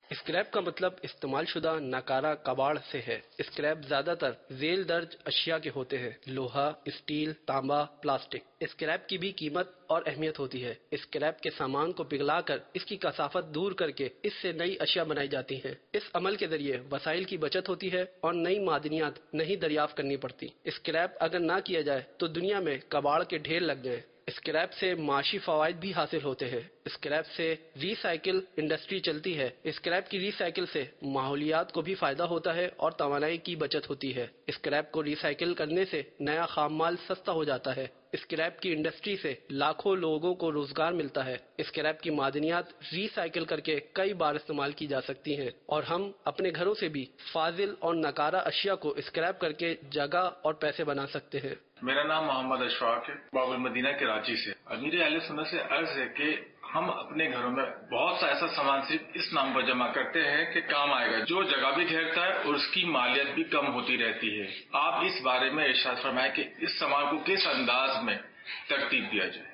Scrape کا مطلب استعمال شدہ ناکارہ کباڑ سے ہے۔ اسکریپ زیادہ تر ذیل درج اشیاء کے ہوتے ہیں: لوہا، اسٹیل، تانبا، پلاسٹک۔ اسکریپ کی بھی قیمت اور اہمیت ہوتی ہے۔ اسکریپ کے سامان کو پگھلا کر اس کی کثافت دور کر کے اس سے نئی اشیاء بنائی جاتی ہیں۔ اس عمل کے ذریعے وسائل کی بچت ہوتی ہے اور نئی معدنیات نہیں دریافت کرنی پڑتی۔ اسکریپ اگر نہ کیا جائے تو دنیا میں کباڑ کے ڈھیر لگ جائیں۔ اسکریپ سے معاشی فوائد بھی حاصل ہوتے ہیں۔ اسکریپ سے ری سائیکل انڈسٹری چلتی ہے۔ اسکریپ کی ری سائیکل سے ماحولیات کو بھی فائدہ ہوتا ہے اور توانائی کی بچت ہوتی ہے۔ اسکریپ کو ری سائیکل کرنے سے نیا خام مال سستا ہو جاتا ہے۔ اسکریپ کی انڈسٹری سے لاکھوں لوگوں کو روزگار ملتا ہے۔ اسکریپ کی معدنیات ری سائیکل کر کے کئی بار استعمال کی جا سکتی ہیں اور ہم اپنے گھروں سے بھی فاضل اور ناکارہ اشیاء کو اسکریپ کر کے جگہ اور پیسے بنا سکتے ہیں۔ میرا نام محمد اشفاق ہے، باب المدینہ کراچی سے۔ امیر اہل سنت سے عرض ہے کہ ہم اپنے گھروں میں بہت سا ایسا سامان صرف اس نام پر جمع کرتے ہیں کہ کام آئے گا، جو جگہ بھی گھیرتا ہے اور اس کی مالیت بھی کم ہوتی رہتی ہے۔ آپ اس بارے میں ارشاد فرمائیں کہ اس سامان کو کس انداز میں ترتیب دیا جائے۔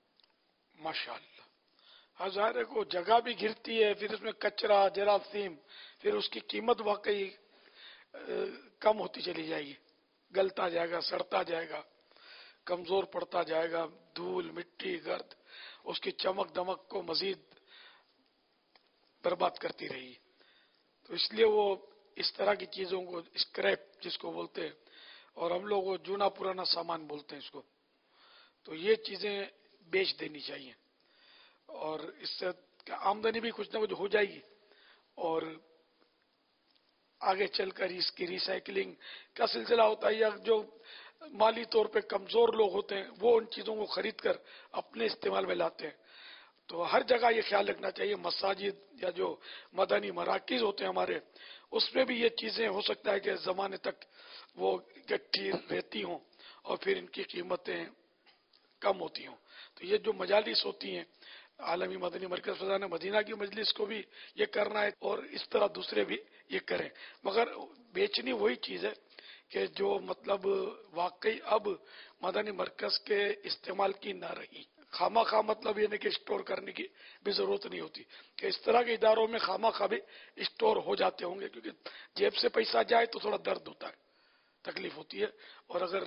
ماشاءاللہ، ظاہر ہے کو جگہ بھی گھرتی ہے، پھر اس میں کچرا، جراثیم، پھر اس کی قیمت واقعی کم ہوتی چلی جائے گی، گلتا جائے گا، سڑتا جائے گا، کمزور پڑتا جائے گا، دھول، مٹی، گرد اس کی چمک دمک کو مزید برباد کرتی رہی۔ تو اس لیے وہ اس طرح کی چیزوں کو اسکریپ جس کو بولتے ہیں، اور ہم لوگ وہ جونا پرانا سامان بولتے ہیں اس کو، تو یہ چیزیں بیچ دینی چاہیے اور اس سے آمدنی بھی کچھ نہ کچھ ہو جائے گی، اور آگے چل کر اس کی ری سائیکلنگ کا سلسلہ ہوتا ہے، یا جو مالی طور پہ کمزور لوگ ہوتے ہیں وہ ان چیزوں کو خرید کر اپنے استعمال میں لاتے ہیں۔ تو ہر جگہ یہ خیال رکھنا چاہیے، مساجد یا جو مدنی مراکز ہوتے ہیں ہمارے، اس میں بھی یہ چیزیں ہو سکتا ہے کہ زمانے تک وہ اکٹھی رہتی ہوں اور پھر ان کی قیمتیں کم ہوتی ہوں۔ تو یہ جو مجالس ہوتی ہیں، عالمی مدنی مرکز فضان مدینہ کی مجلس کو بھی یہ کرنا ہے اور اس طرح دوسرے بھی یہ کریں، مگر بیچنی وہی چیز ہے کہ جو مطلب واقعی اب مدنی مرکز کے استعمال کی نہ رہی۔ خامہ خواہ مطلب یہ نہیں کہ اسٹور کرنے کی بھی ضرورت نہیں ہوتی، کہ اس طرح کے اداروں میں خامہ خواہ بھی اسٹور ہو جاتے ہوں گے، کیونکہ جیب سے پیسہ جائے تو تھوڑا درد ہوتا ہے، تکلیف ہوتی ہے، اور اگر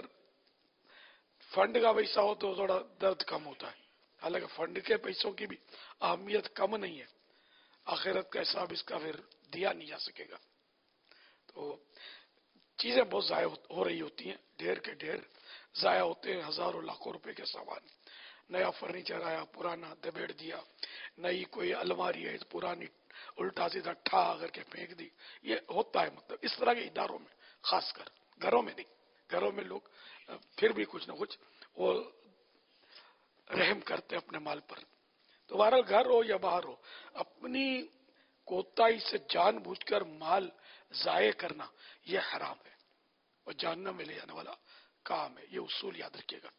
فنڈ کا پیسہ ہو تو تھوڑا درد کم ہوتا ہے۔ حالانکہ فنڈ کے پیسوں کی بھی اہمیت کم نہیں ہے، آخرت کا حساب اس کا پھر دیا نہیں جا سکے گا۔ تو چیزیں بہت ضائع ہو رہی ہوتی ہیں، ڈھیر کے ڈھیر ضائع ہوتے ہیں، ہزاروں لاکھوں روپے کے سامان، نیا فرنیچر آیا، پرانا دبیڑ دیا، نئی کوئی الماری ہے، پرانی الٹا سیدھا ٹھا کر کے پھینک دی۔ یہ ہوتا ہے مطلب اس طرح کے اداروں میں، خاص کر گھروں میں نہیں۔ گھروں میں لوگ پھر بھی کچھ نہ کچھ وہ رحم کرتے اپنے مال پر۔ تو بہرحال گھر ہو یا باہر ہو، اپنی کوتاہی سے جان بوجھ کر مال ضائع کرنا یہ حرام ہے اور جہنم میں لے جانے والا کام ہے، یہ اصول یاد رکھیے گا۔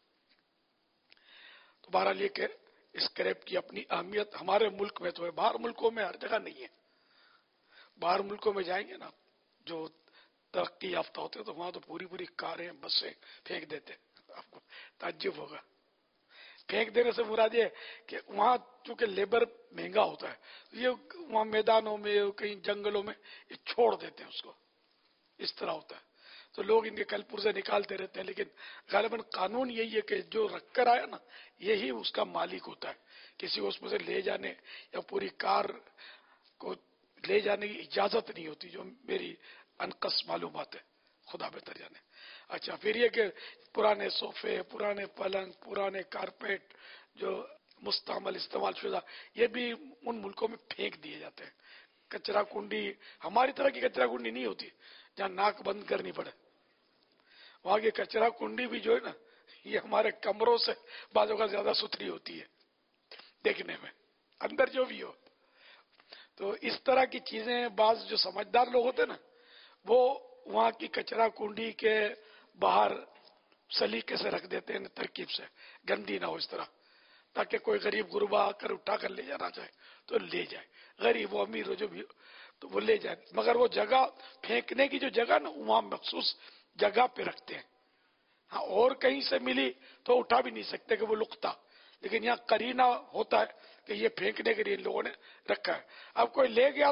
تو بہرحال یہ کہ اسکریپ کی اپنی اہمیت ہمارے ملک میں تو ہے، باہر ملکوں میں ہر جگہ نہیں ہے۔ باہر ملکوں میں جائیں گے نا، جو ترقی یافتہ ہوتے ہیں، تو وہاں تو پوری پوری کاریں، بسیں پھینک دیتے، آپ کو تعجب ہوگا۔ پھینک دینے سے مراد یہ کہ وہاں چونکہ لیبر مہنگا ہوتا ہے، یہ وہاں میدانوں میں کہیں جنگلوں میں یہ چھوڑ دیتے ہیں اس کو، اس طرح ہوتا ہے۔ تو لوگ ان کے کل پرزے نکالتے رہتے ہیں، لیکن غالباً قانون یہی ہے کہ جو رکھ کر آیا نا یہی اس کا مالک ہوتا ہے، کسی کو اس میں سے لے جانے یا پوری کار کو لے جانے کی اجازت نہیں ہوتی، جو میری انقص معلومات ہے، خدا بہتر جانے۔ اچھا، پھر یہ کہ پرانے صوفے، پرانے پلنگ، پرانے کارپیٹ جو مستعمل استعمال شدہ، یہ بھی ان ملکوں میں پھینک دیے جاتے ہیں۔ کچرا کنڈی ہماری طرح کی کچرا کنڈی نہیں ہوتی جہاں ناک بند کرنی پڑے، وہاں کی کچرا کنڈی بھی جو ہے نا، یہ ہمارے کمروں سے بعضوں کا زیادہ ستھری ہوتی ہے دیکھنے میں، اندر جو بھی ہو۔ تو اس طرح کی چیزیں بعض جو سمجھدار لوگ ہوتے ہیں نا، وہ وہاں کی کچرا کنڈی کے باہر سلیقے سے رکھ دیتے ہیں، ترکیب سے گندی نہ ہو اس طرح، تاکہ کوئی غریب غربا آ کر اٹھا کر لے جانا چاہے تو لے جائے، غریب و امیر ہو جو بھی ہو تو وہ لے جائے۔ مگر وہ جگہ پھینکنے کی جو جگہ نا، وہاں مخصوص جگہ پہ رکھتے ہیں۔ ہاں، اور کہیں سے ملی تو اٹھا بھی نہیں سکتے کہ وہ لقطہ، لیکن یہاں قرینہ ہوتا ہے کہ یہ پھینکنے کے لیے لوگوں نے رکھا ہے۔ اب کوئی لے گیا تو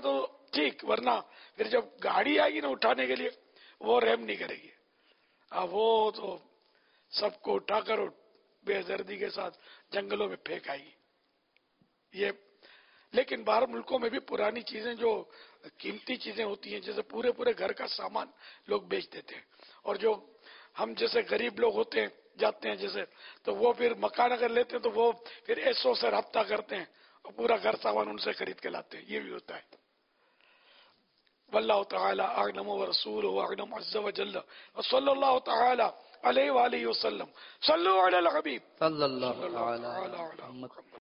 ٹھیک، ورنہ پھر جب گاڑی آئے گی نا اٹھانے کے لیے وہ رحم نہیں کرے گی، وہ تو سب کو اٹھا کر بے دردی کے ساتھ جنگلوں میں پھینک آئے گی یہ۔ لیکن باہر ملکوں میں بھی پرانی چیزیں جو قیمتی چیزیں ہوتی ہیں، جیسے پورے پورے گھر کا سامان لوگ بیچ دیتے ہیں، اور جو ہم جیسے غریب لوگ ہوتے ہیں جاتے ہیں جیسے، تو وہ پھر مکان اگر لیتے ہیں تو وہ پھر ایسو سے رابطہ کرتے ہیں اور پورا گھر سامان ان سے خرید کے لاتے ہیں، یہ بھی ہوتا ہے۔ واللہ تعالی اعلم ورسولہ اعلم عز وجل، وصلی اللہ تعالی علیہ وآلہ وسلم، صلوا علی الحبیب صلی اللہ صلی اللہ تعالی تعالی علی علی محمد۔ محمد۔